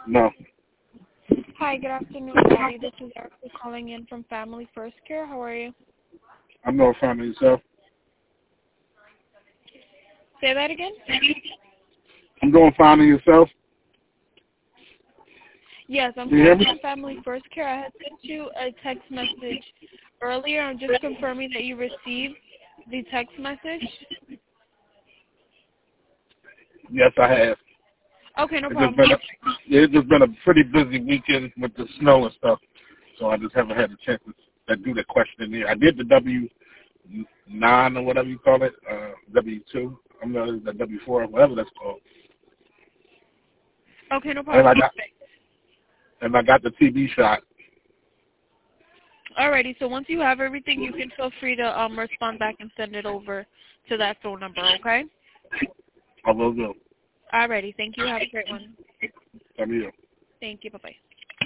No. Hi, good afternoon, Daddy. This is Erica calling in from Family First Care. How are you? I'm not finding yourself. Say that again? I'm doing finding yourself. Yes, I'm Do you hear calling me? from Family First Care. I had sent you a text message earlier. I'm just confirming that you received the text message. Yes, I have. Okay, no It's just problem. been a pretty busy weekend with the snow and stuff, so I just haven't had the chance to do the questionnaire. I did the W-9 or whatever you call it, W-2. I'm not the W-4, whatever that's called. Okay, no And problem. I got the TB shot. Alrighty, so once you have everything, you can feel free to respond back and send it over to that phone number, okay? I will do. Alrighty, thank you. Have a great one. Thank you. Thank you. Bye-bye.